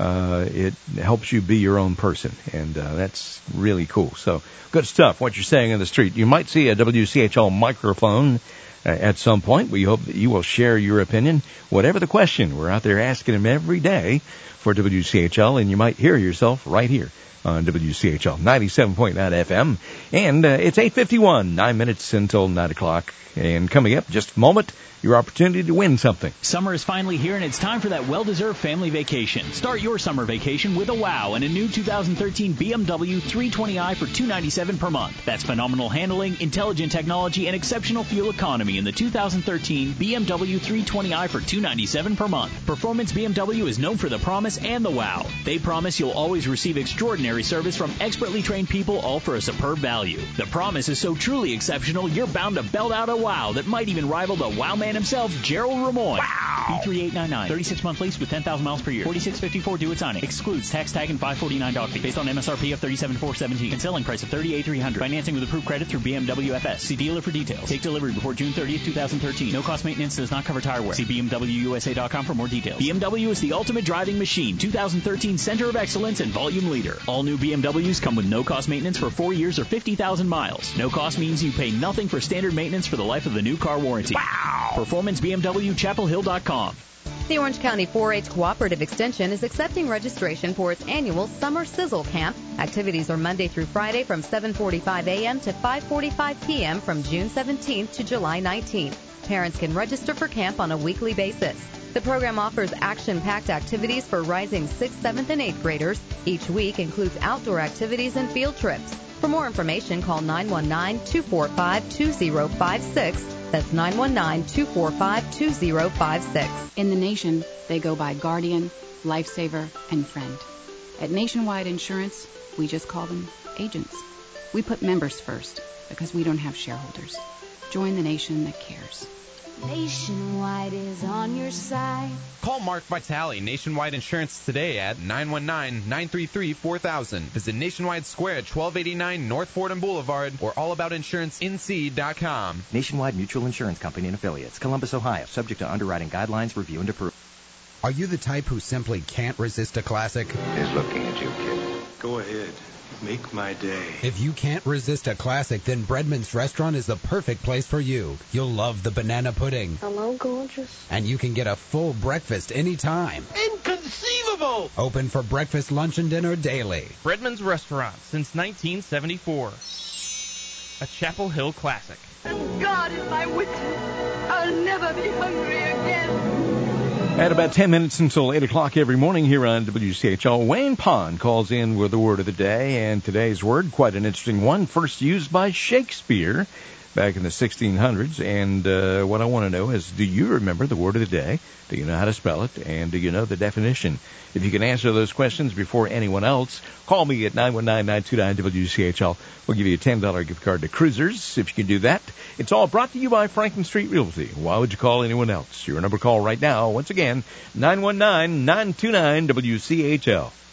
It helps you be your own person, and that's really cool. So, good stuff, what you're saying on the street. You might see a WCHL microphone at some point. We hope that you will share your opinion. Whatever the question, we're out there asking them every day for WCHL, and you might hear yourself right here on WCHL 97.9 FM. And it's 8:51, 9 minutes until 9 o'clock. And coming up just a moment, your opportunity to win something. Summer is finally here, and it's time for that well-deserved family vacation. Start your summer vacation with a wow and a new 2013 BMW 320i for $297 per month. That's phenomenal handling, intelligent technology, and exceptional fuel economy in the 2013 BMW 320i for $297 per month. Performance BMW is known for the promise and the wow. They promise you'll always receive extraordinary service from expertly trained people, all for a superb value. The promise is so truly exceptional, you're bound to belt out a wow that might even rival the wow man himself, Gerald Ramoy. Wow! B3899, 36-month lease with 10,000 miles per year. $46.54 due at signing. Excludes tax, tag, and $549 dog fee. Based on MSRP of $37,417 and selling price of $38,300. Financing with approved credit through BMW FS. See dealer for details. Take delivery before June 30th, 2013. No cost maintenance, does not cover tire wear. See BMWUSA.com for more details. BMW is the ultimate driving machine. 2013 Center of Excellence and Volume Leader. All new BMWs come with no cost maintenance for 4 years or 50,000 miles. No cost means you pay nothing for standard maintenance for the life of the new car warranty. Wow! Performance BMW, ChapelHill.com. The Orange County 4-H Cooperative Extension is accepting registration for its annual Summer Sizzle Camp. Activities are Monday through Friday from 7:45 a.m. to 5:45 p.m. from June 17th to July 19th. Parents can register for camp on a weekly basis. The program offers action-packed activities for rising 6th, 7th, and 8th graders. Each week includes outdoor activities and field trips. For more information, call 919-245-2056. That's 919-245-2056. In the nation, they go by Guardian, Lifesaver, and Friend. At Nationwide Insurance, we just call them agents. We put members first because we don't have shareholders. Join the nation that cares. Nationwide is on your side. Call Mark Vitale, Nationwide Insurance, today at 919-933-4000. Visit Nationwide Square at 1289 North Fordham Boulevard or allaboutinsuranceinc.com. Nationwide Mutual Insurance Company and Affiliates, Columbus, Ohio. Subject to underwriting guidelines, review, and approval. Are you the type who simply can't resist a classic? He's looking at you, kid. Go ahead. Make my day. If you can't resist a classic, then Breadman's Restaurant is the perfect place for you. You'll love the banana pudding. Hello, gorgeous. And you can get a full breakfast anytime. Inconceivable! Open for breakfast, lunch, and dinner daily. Breadman's Restaurant since 1974. A Chapel Hill classic. And God is my witness. I'll never be hungry again. At about 10 minutes until 8 o'clock every morning here on WCHL, Wayne Pond calls in with the word of the day, and today's word, quite an interesting one, first used by Shakespeare back in the 1600s, and what I want to know is, do you remember the word of the day? Do you know how to spell it? And do you know the definition? If you can answer those questions before anyone else, call me at 919-929-WCHL. We'll give you a $10 gift card to Cruisers if you can do that. It's all brought to you by Franklin Street Realty. Why would you call anyone else? Your number to call right now, once again, 919-929-WCHL.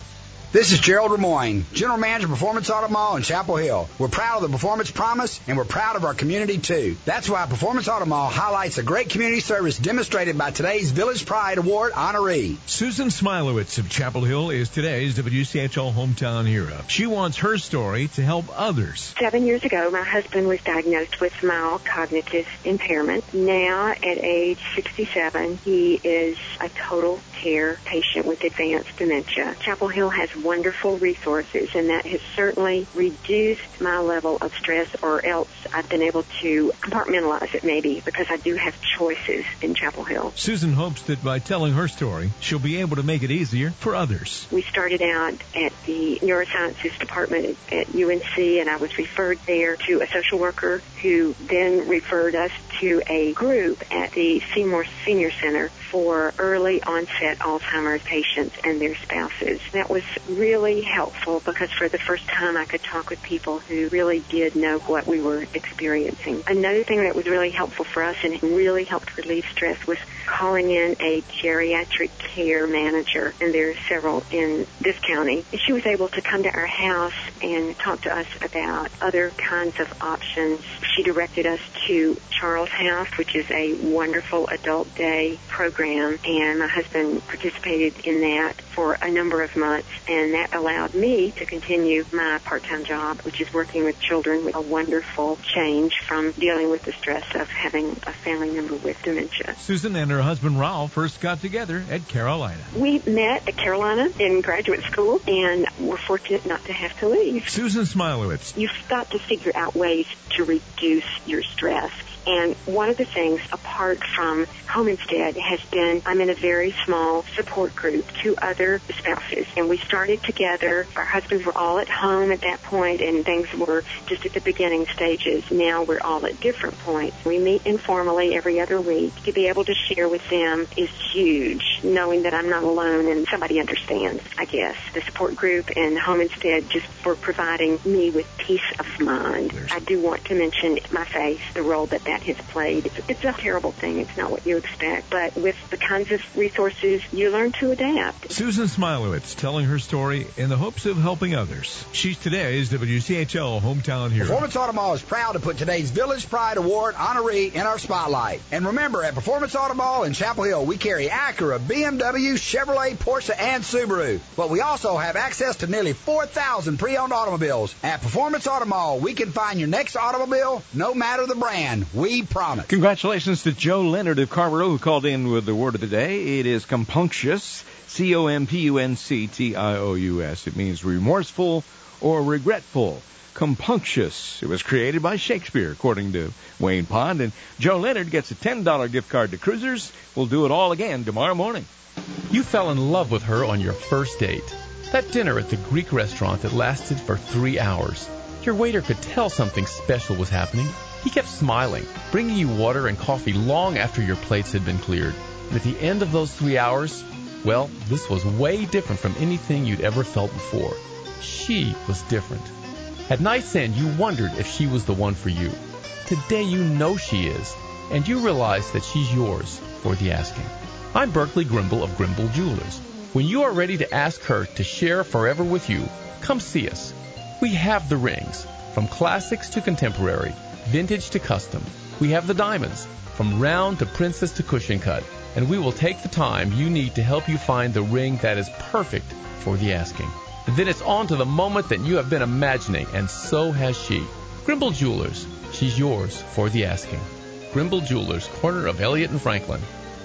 This is Gerald Lemoyne, General Manager of Performance Auto Mall in Chapel Hill. We're proud of the Performance Promise, and we're proud of our community, too. That's why Performance Auto Mall highlights the great community service demonstrated by today's Village Pride Award honoree. Susan Smilowitz of Chapel Hill is today's WCHL Hometown Hero. She wants her story to help others. 7 years ago, my husband was diagnosed with mild cognitive impairment. Now, at age 67, he is a total care patient with advanced dementia. Chapel Hill has wonderful resources, and that has certainly reduced my level of stress, or else I've been able to compartmentalize it maybe, because I do have choices in Chapel Hill. Susan hopes that by telling her story, she'll be able to make it easier for others. We started out at the neurosciences department at UNC, and I was referred there to a social worker who then referred us to a group at the Seymour Senior Center for early onset Alzheimer's patients and their spouses. That was really helpful because for the first time I could talk with people who really did know what we were experiencing. Another thing that was really helpful for us and really helped relieve stress was calling in a geriatric care manager, and there are several in this county. She was able to come to our house and talk to us about other kinds of options. She directed us to Charles House, which is a wonderful adult day program, and my husband participated in that for a number of months, and that allowed me to continue my part-time job, which is working with children, with a wonderful change from dealing with the stress of having a family member with dementia. Susan and her husband Ralph first got together at Carolina. We met at Carolina in graduate school, and were fortunate not to have to leave. Susan Smilowitz. You've got to figure out ways to reduce your stress. And one of the things, apart from Home Instead, has been I'm in a very small support group, 2 other spouses. And we started together. Our husbands were all at home at that point, and things were just at the beginning stages. Now we're all at different points. We meet informally every other week. To be able to share with them is huge, knowing that I'm not alone and somebody understands, I guess. The support group and Home Instead just for providing me with peace of mind. I do want to mention my faith, the role that has played. It's a terrible thing. It's not what you expect. But with the kinds of resources, you learn to adapt. Susan Smilowitz telling her story in the hopes of helping others. She's today's WCHL Hometown Hero. Performance Auto Mall is proud to put today's Village Pride Award honoree in our spotlight. And remember, at Performance Auto Mall in Chapel Hill, we carry Acura, BMW, Chevrolet, Porsche, and Subaru. But we also have access to nearly 4,000 pre-owned automobiles. At Performance Auto Mall, we can find your next automobile, no matter the brand. We promise. Congratulations to Joe Leonard of Carrboro, who called in with the word of the day. It is compunctious, C-O-M-P-U-N-C-T-I-O-U-S. It means remorseful or regretful. Compunctious. It was created by Shakespeare, according to Wayne Pond. And Joe Leonard gets a $10 gift card to Cruisers. We'll do it all again tomorrow morning. You fell in love with her on your first date. That dinner at the Greek restaurant that lasted for 3 hours. Your waiter could tell something special was happening. He kept smiling, bringing you water and coffee long after your plates had been cleared. And at the end of those 3 hours, well, this was way different from anything you'd ever felt before. She was different. At night's end, you wondered if she was the one for you. Today you know she is, and you realize that she's yours for the asking. I'm Berkeley Grimble of Grimble Jewelers. When you are ready to ask her to share forever with you, come see us. We have the rings, from classics to contemporary, vintage to custom. We have the diamonds, from round to princess to cushion cut, and we will take the time you need to help you find the ring that is perfect for the asking. And then it's on to the moment that you have been imagining, and so has she. Grimble Jewelers, she's yours for the asking. Grimble Jewelers, corner of Elliott and Franklin.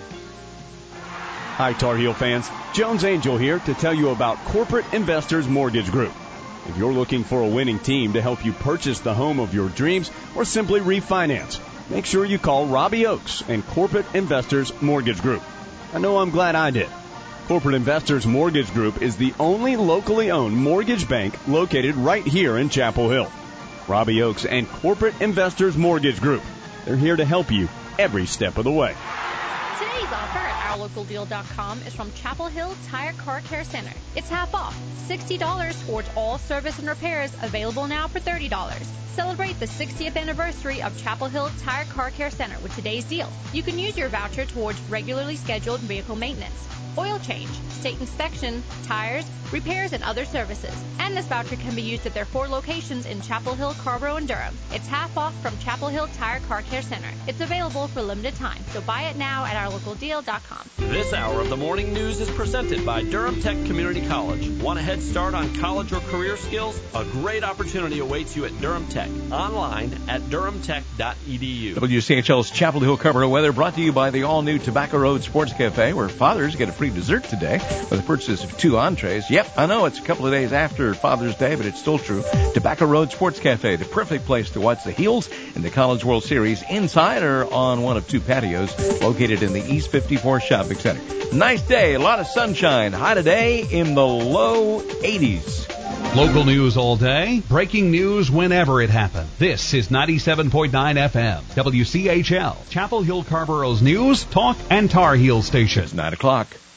Hi, Tar Heel fans. Jones Angel here to tell you about Corporate Investors Mortgage Group. If you're looking for a winning team to help you purchase the home of your dreams or simply refinance, make sure you call Robbie Oakes and Corporate Investors Mortgage Group. I know I'm glad I did. Corporate Investors Mortgage Group is the only locally owned mortgage bank located right here in Chapel Hill. Robbie Oakes and Corporate Investors Mortgage Group. They're here to help you every step of the way. Today's offer at OurLocalDeal.com is from Chapel Hill Tire Car Care Center. It's half off, $60 towards all service and repairs, available now for $30. Celebrate the 60th anniversary of Chapel Hill Tire Car Care Center with today's deal. You can use your voucher towards regularly scheduled vehicle maintenance. oil change, state inspection, tires, repairs, and other services. And this voucher can be used at their 4 locations in Chapel Hill, Carrboro, and Durham. It's half off from Chapel Hill Tire Car Care Center. It's available for a limited time, so buy it now at ourlocaldeal.com. This hour of the morning news is presented by Durham Tech Community College. Want a head start on college or career skills? A great opportunity awaits you at Durham Tech. Online at durhamtech.edu. WCHL's Chapel Hill Carrboro weather brought to you by the all-new Tobacco Road Sports Cafe, where fathers get a free dessert today with the purchase of 2 entrees. Yep, I know it's a couple of days after Father's Day, but it's still true. Tobacco Road Sports Cafe, the perfect place to watch the Heels in the College World Series inside or on one of 2 patios located in the East 54 Shopping Center. Nice day, a lot of sunshine. High today in the low 80s. Local news all day, breaking news whenever it happens. This is 97.9 FM, WCHL, Chapel Hill Carrboro's news, talk, and Tar Heel station. It's 9 o'clock.